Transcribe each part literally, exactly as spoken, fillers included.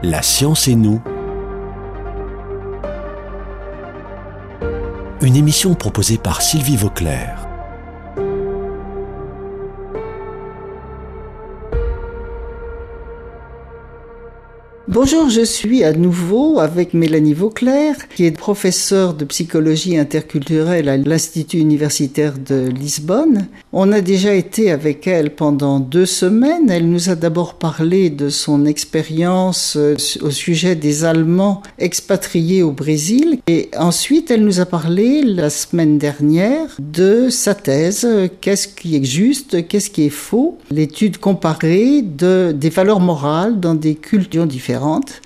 La science et nous. Une émission proposée par Sylvie Vauclair. Bonjour, je suis à nouveau avec Mélanie Vauclair, qui est professeure de psychologie interculturelle à l'Institut universitaire de Lisbonne. On a déjà été avec elle pendant deux semaines. Elle nous a d'abord parlé de son expérience au sujet des Allemands expatriés au Brésil. Et ensuite, elle nous a parlé la semaine dernière de sa thèse. Qu'est-ce qui est juste, qu'est-ce qui est faux? L'étude comparée de, des valeurs morales dans des cultures différentes.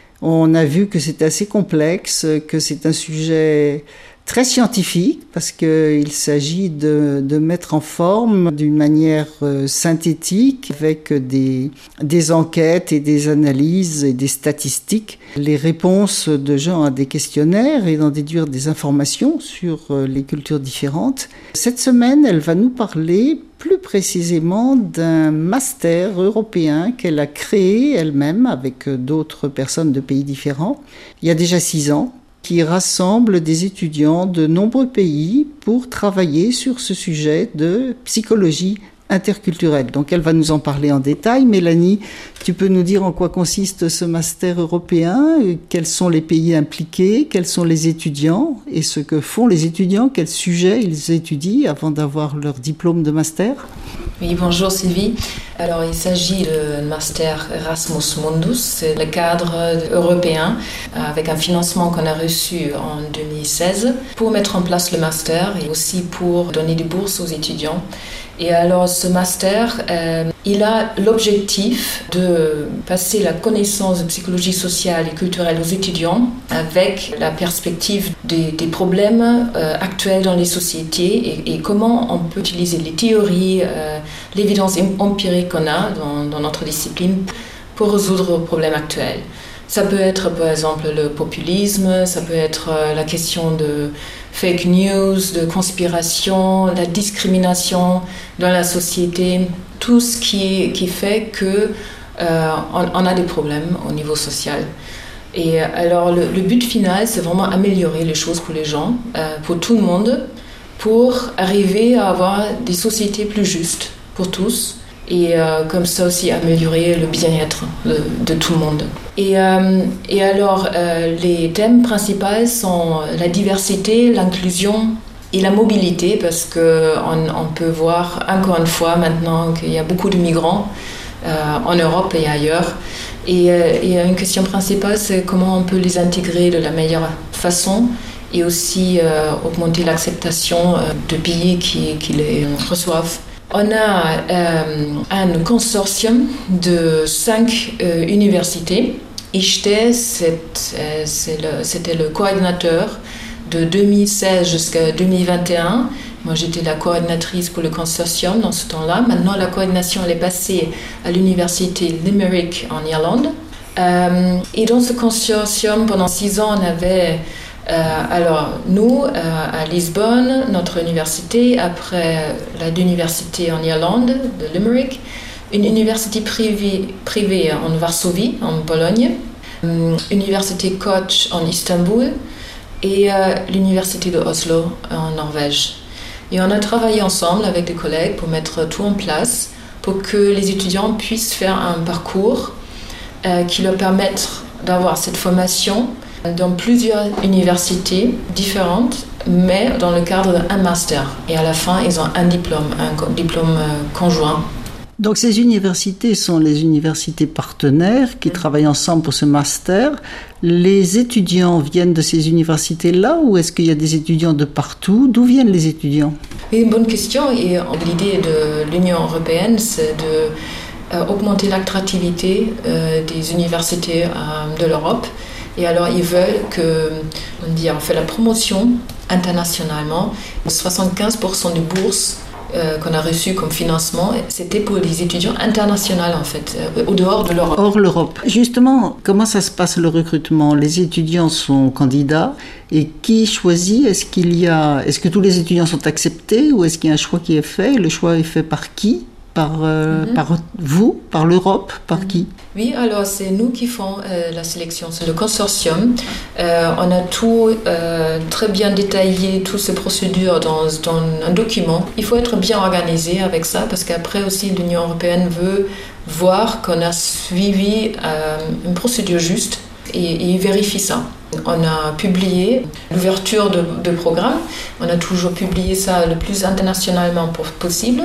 On a vu que c'est assez complexe, que c'est un sujet très scientifique parce qu'il s'agit de, de mettre en forme d'une manière euh, synthétique avec des, des enquêtes et des analyses et des statistiques, les réponses de gens à des questionnaires et d'en déduire des informations sur euh, les cultures différentes. Cette semaine, elle va nous parler plus précisément d'un master européen qu'elle a créé elle-même avec d'autres personnes de pays différents, il y a déjà six ans, qui rassemble des étudiants de nombreux pays pour travailler sur ce sujet de psychologie interculturelle. Donc elle va nous en parler en détail. Mélanie, tu peux nous dire en quoi consiste ce master européen, quels sont les pays impliqués, quels sont les étudiants et ce que font les étudiants, quels sujets ils étudient avant d'avoir leur diplôme de master? Oui, bonjour Sylvie. Alors il s'agit du master Erasmus Mundus, c'est le cadre européen avec un financement qu'on a reçu en deux mille seize pour mettre en place le master et aussi pour donner des bourses aux étudiants. Et alors ce master, euh, il a l'objectif de passer la connaissance de psychologie sociale et culturelle aux étudiants avec la perspective des, des problèmes euh, actuels dans les sociétés et, et comment on peut utiliser les théories, euh, l'évidence empirique qu'on a dans, dans notre discipline pour résoudre les problèmes actuels. Ça peut être par exemple le populisme, ça peut être la question de fake news, de conspiration, la discrimination dans la société, tout ce qui, qui fait qu'on euh, on a des problèmes au niveau social. Et alors le, le but final, c'est vraiment améliorer les choses pour les gens, euh, pour tout le monde, pour arriver à avoir des sociétés plus justes pour tous. Et euh, comme ça aussi améliorer le bien-être de, de tout le monde. Et, euh, et alors, euh, les thèmes principaux sont la diversité, l'inclusion et la mobilité, parce qu'on on peut voir encore une fois maintenant qu'il y a beaucoup de migrants euh, en Europe et ailleurs. Et, euh, et une question principale, c'est comment on peut les intégrer de la meilleure façon et aussi euh, augmenter l'acceptation euh, de pays qui, qui les reçoivent. On a euh, un consortium de cinq euh, universités. J'étais, c'est, euh, c'est le, c'était le coordinateur de deux mille seize jusqu'à deux mille vingt et un. Moi, j'étais la coordinatrice pour le consortium dans ce temps-là. Maintenant, la coordination elle est passée à l'université Limerick en Irlande. Euh, et dans ce consortium, pendant six ans, on avait... Euh, alors, nous, euh, à Lisbonne, notre université, après la l'université en Irlande, de Limerick, une université privée, privée en Varsovie, en Pologne, une université Koch en Istanbul et euh, l'université de Oslo en Norvège. Et on a travaillé ensemble avec des collègues pour mettre tout en place pour que les étudiants puissent faire un parcours euh, qui leur permette d'avoir cette formation dans plusieurs universités différentes, mais dans le cadre d'un master. Et à la fin, ils ont un diplôme, un diplôme conjoint. Donc ces universités sont les universités partenaires qui travaillent ensemble pour ce master. Les étudiants viennent de ces universités-là ou est-ce qu'il y a des étudiants de partout? D'où viennent les étudiants? C'est une bonne question. Et l'idée de l'Union européenne, c'est de euh, augmenter l'attractivité euh, des universités euh, de l'Europe. Et alors, ils veulent que, on dit, on fait la promotion internationalement. soixante-quinze pour cent des bourses euh, qu'on a reçues comme financement, c'était pour les étudiants internationaux, en fait, euh, au dehors de l'Europe. Hors l'Europe. Justement, comment ça se passe le recrutement? Les étudiants sont candidats et qui choisit? Est-ce qu'il y a, est-ce que tous les étudiants sont acceptés ou est-ce qu'il y a un choix qui est fait? Le choix est fait par qui? par, euh, Mm-hmm. par vous, par l'Europe, par qui? Oui, alors c'est nous qui faisons euh, la sélection, c'est le consortium. Euh, on a tout euh, très bien détaillé, toutes ces procédures dans, dans un document. Il faut être bien organisé avec ça parce qu'après aussi l'Union européenne veut voir qu'on a suivi euh, une procédure juste et, et il vérifie ça. On a publié l'ouverture de, de programme, on a toujours publié ça le plus internationalement possible.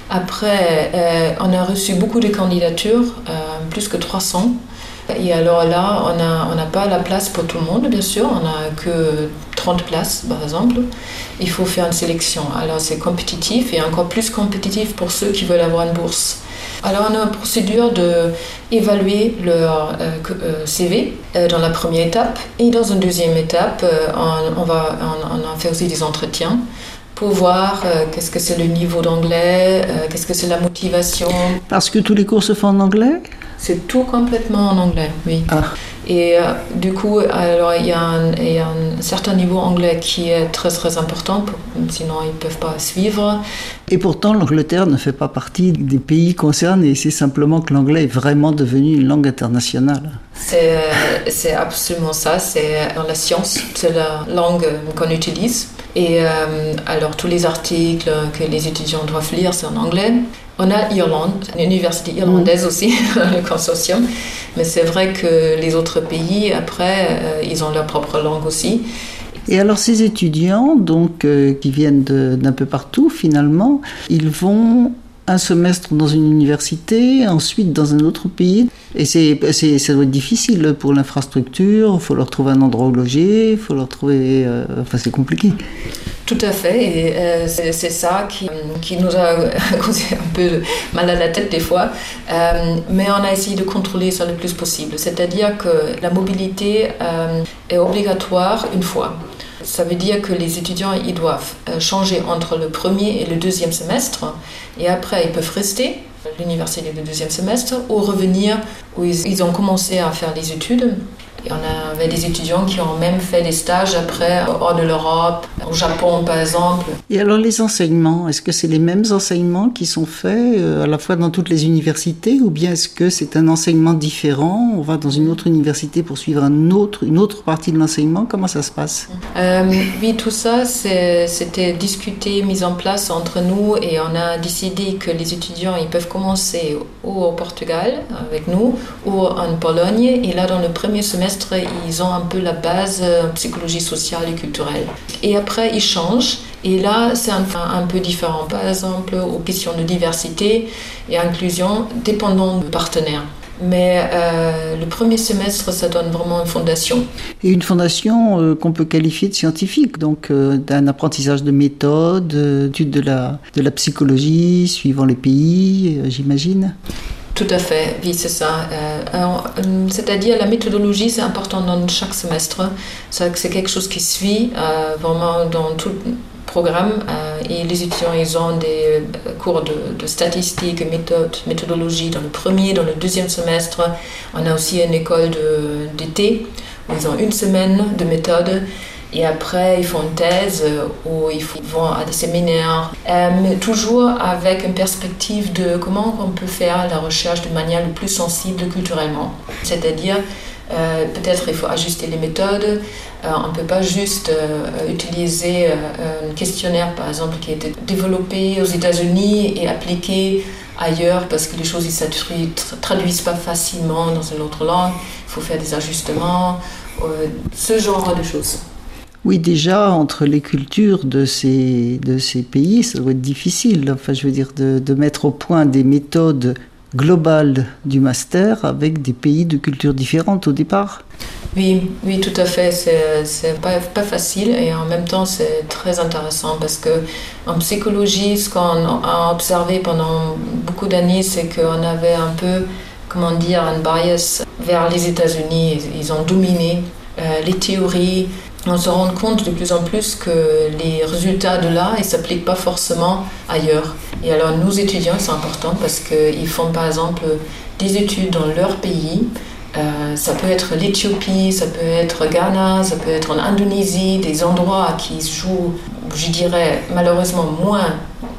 Après, euh, on a reçu beaucoup de candidatures, euh, plus que trois cents. Et alors là, on n'a on n'a pas la place pour tout le monde, bien sûr. On n'a que trente places, par exemple. Il faut faire une sélection. Alors c'est compétitif et encore plus compétitif pour ceux qui veulent avoir une bourse. Alors on a une procédure d'évaluer leur euh, euh, C V euh, dans la première étape. Et dans une deuxième étape, euh, on, on, va, on, on a fait aussi des entretiens pour voir euh, qu'est-ce que c'est le niveau d'anglais, euh, qu'est-ce que c'est la motivation. Parce que tous les cours se font en anglais? C'est tout complètement en anglais, oui. Ah. Et euh, du coup, alors il y, a un, il y a un certain niveau anglais qui est très très important, pour, sinon ils ne peuvent pas suivre. Et pourtant, l'Angleterre ne fait pas partie des pays concernés. C'est simplement que l'anglais est vraiment devenu une langue internationale. C'est, c'est absolument ça. C'est dans la science, c'est la langue qu'on utilise. Et euh, alors tous les articles que les étudiants doivent lire, c'est en anglais. On a Irlande, une université irlandaise aussi, le consortium. Mais c'est vrai que les autres pays, après, euh, ils ont leur propre langue aussi. Et alors ces étudiants, donc, euh, qui viennent de, d'un peu partout, finalement, ils vont un semestre dans une université, ensuite dans un autre pays. Et c'est, c'est, ça doit être difficile pour l'infrastructure, il faut leur trouver un endroit où loger, il faut leur trouver... Euh, enfin, c'est compliqué. Tout à fait, et euh, c'est, c'est ça qui, qui nous a causé un peu mal à la tête des fois, euh, mais on a essayé de contrôler ça le plus possible, c'est-à-dire que la mobilité euh, est obligatoire une fois. Ça veut dire que les étudiants ils doivent changer entre le premier et le deuxième semestre, et après ils peuvent rester à l'université du deuxième semestre ou revenir où ils, ils ont commencé à faire des études. Et on avait des étudiants qui ont même fait des stages après, hors de l'Europe, au Japon par exemple. Et alors les enseignements, est-ce que c'est les mêmes enseignements qui sont faits euh, à la fois dans toutes les universités, ou bien est-ce que c'est un enseignement différent? On va dans une autre université pour suivre un autre, une autre partie de l'enseignement? Comment ça se passe? euh, Oui, tout ça, c'est, c'était discuté, mis en place entre nous, et on a décidé que les étudiants ils peuvent commencer ou au Portugal avec nous, ou en Pologne, et là dans le premier semestre, ils ont un peu la base euh, psychologie sociale et culturelle. Et après, ils changent. Et là, c'est un, un peu différent. Par exemple, aux questions de diversité et inclusion, dépendant du partenaire. Mais euh, le premier semestre, ça donne vraiment une fondation. Et une fondation euh, qu'on peut qualifier de scientifique, donc euh, d'un apprentissage de méthode, d'étude de la, de la psychologie, suivant les pays, euh, j'imagine. Tout à fait, oui, c'est ça. Euh, c'est-à-dire la méthodologie, c'est important dans chaque semestre. C'est, c'est quelque chose qui suit euh, vraiment dans tout le programme. Euh, et les étudiants, ils ont des cours de, de statistiques, méthode, méthodologie dans le premier, dans le deuxième semestre. On a aussi une école de, d'été où ils ont une semaine de méthode. Et après, ils font une thèse ou ils vont à des séminaires, euh, mais toujours avec une perspective de comment on peut faire la recherche de manière le plus sensible culturellement. C'est-à-dire, euh, peut-être il faut ajuster les méthodes. Euh, on ne peut pas juste euh, utiliser euh, un questionnaire, par exemple, qui a été développé aux États-Unis et appliqué ailleurs parce que les choses ne se traduisent pas facilement dans une autre langue. Il faut faire des ajustements, euh, ce genre de choses. Oui, déjà, entre les cultures de ces, de ces pays, ça doit être difficile. Enfin, je veux dire, de, de mettre au point des méthodes globales du master avec des pays de cultures différentes au départ. Oui, oui, tout à fait. C'est, c'est pas, pas facile et en même temps, c'est très intéressant parce que en psychologie, ce qu'on a observé pendant beaucoup d'années, c'est qu'on avait un peu, comment dire, un bias vers les États-Unis. Ils ont dominé euh, les théories. On se rend compte de plus en plus que les résultats de là, ils ne s'appliquent pas forcément ailleurs. Et alors, nos étudiants, c'est important parce qu'ils font, par exemple, des études dans leur pays. Euh, ça peut être l'Éthiopie, ça peut être Ghana, ça peut être en Indonésie, des endroits qui se jouent, je dirais, malheureusement moins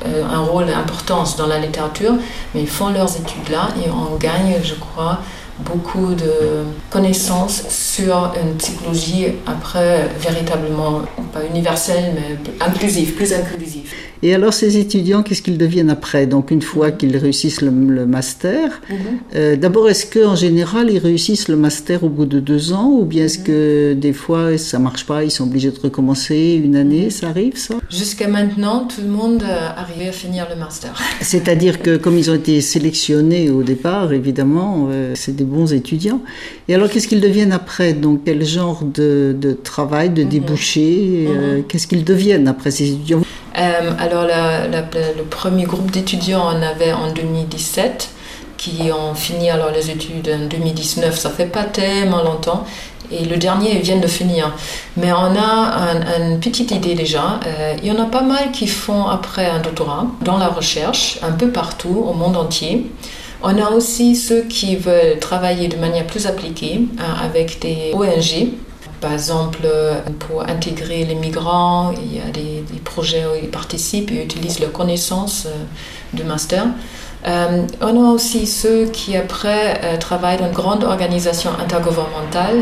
un rôle important dans la littérature, mais ils font leurs études là et on gagne, je crois, beaucoup de connaissances sur une psychologie après véritablement, pas universelle, mais inclusive, plus inclusive. Et alors ces étudiants, qu'est-ce qu'ils deviennent après? Donc une fois qu'ils réussissent le, le master, mm-hmm. euh, d'abord est-ce qu'en général ils réussissent le master au bout de deux ans ou bien est-ce mm-hmm. que des fois ça marche pas, ils sont obligés de recommencer une année, ça arrive ça? Jusqu'à maintenant, tout le monde arrive à finir le master. C'est-à-dire que comme ils ont été sélectionnés au départ, évidemment, euh, c'est des bons étudiants. Et alors qu'est-ce qu'ils deviennent après? Donc quel genre de, de travail, de mm-hmm. débouchés, euh, mm-hmm. qu'est-ce qu'ils deviennent après ces étudiants? Euh, alors la, la, le premier groupe d'étudiants on avait en deux mille dix-sept qui ont fini alors les études en deux mille dix-neuf, ça fait pas tellement longtemps et le dernier ils viennent de finir, mais on a un, une petite idée déjà. Euh, il y en a pas mal qui font après un doctorat dans la recherche un peu partout au monde entier. On a aussi ceux qui veulent travailler de manière plus appliquée euh, avec des O N G. Par exemple, pour intégrer les migrants, il y a des, des projets où ils participent et utilisent leurs connaissances de master. Euh, on a aussi ceux qui après euh, travaillent dans une grande organisation intergouvernementale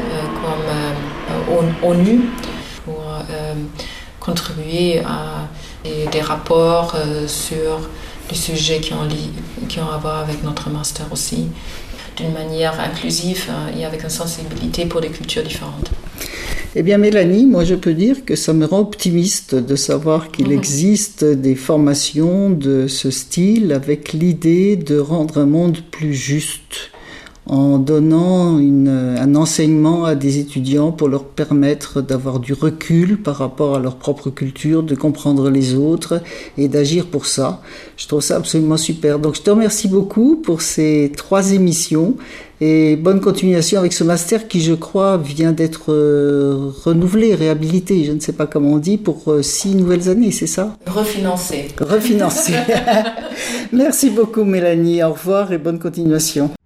euh, comme euh, ONU pour euh, contribuer à des, des rapports euh, sur les sujets qui ont, li- qui ont à voir avec notre master aussi, d'une manière inclusive euh, et avec une sensibilité pour des cultures différentes. Eh bien Mélanie, moi je peux dire que ça me rend optimiste de savoir qu'il mmh. existe des formations de ce style avec l'idée de rendre un monde plus juste en donnant une, un enseignement à des étudiants pour leur permettre d'avoir du recul par rapport à leur propre culture, de comprendre les autres et d'agir pour ça. Je trouve ça absolument super. Donc je te remercie beaucoup pour ces trois émissions et bonne continuation avec ce master qui, je crois, vient d'être euh, renouvelé, réhabilité, je ne sais pas comment on dit, pour euh, six nouvelles années, c'est ça? Refinancé. Refinancé. Merci beaucoup Mélanie, au revoir et bonne continuation.